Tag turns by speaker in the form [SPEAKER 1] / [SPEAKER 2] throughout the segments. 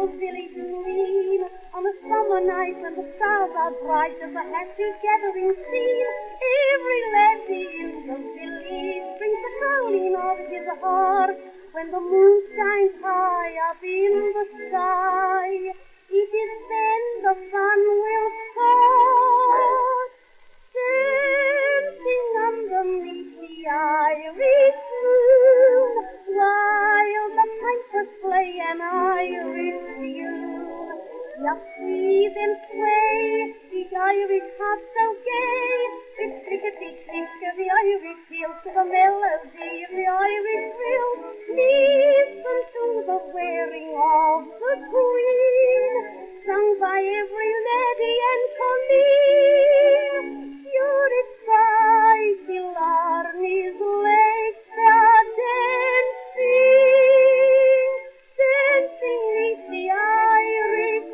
[SPEAKER 1] old village green, on a summer night when the stars are bright and the happy gathering scene. Every laddie in the village brings a crowning of his heart when the moon shines high up in the sky. It is then the fun will start, dancing underneath the Irish moon, while the pipers play an Irish tune. Just see them sway, each Irish heart so gay, with trickety-trick of the Irish heel to the melody of the Irish reel. Listen to the wearing of the Queen, sung by every lady and colleen. You're by Killarney's lake, they're dancing, dancing neath the Irish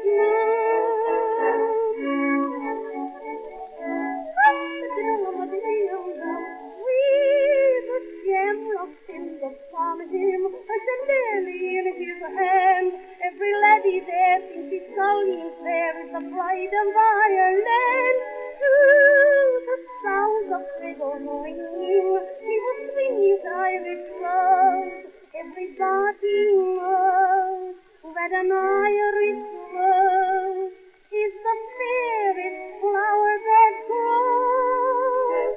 [SPEAKER 1] with a shamrock in the palm of him, a chandelier in his hand. Every laddie there thinks his Colleen fair is the bride of Ireland. To the sound of fiddles ringing, he will swing his Irish rose. Everybody knows that an Irish rose is the fairest flower that grows.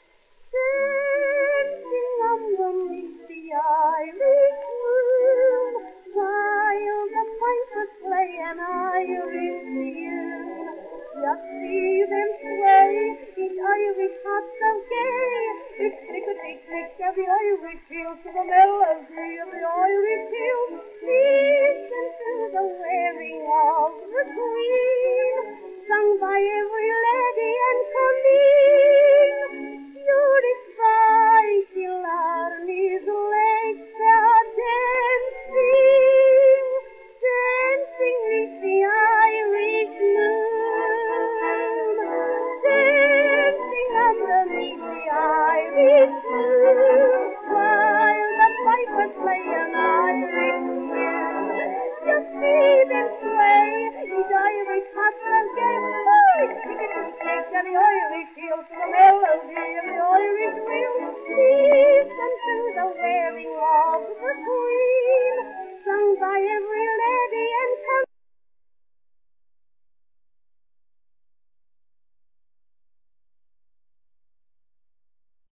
[SPEAKER 1] Dancing underneath the Irish moon, while the pipers play an Irish tune. Just see them sway, each Irish heart so gay, with trick-a-trick-trick of the Irish heel to the melody of the Irish heel. Listen to the wearing of the Queen, sung by every lady and colleen. You're by Killarney's lake, they're dancing, dancing with the Irish moon, dancing underneath the Irish moon, while the pipers play an Irish tune. Just see them sway, each Irish heart so gay, trick-a-trick-trick of the Irish heel to the melody of the Irish reel. Listen to the wearing of the Queen.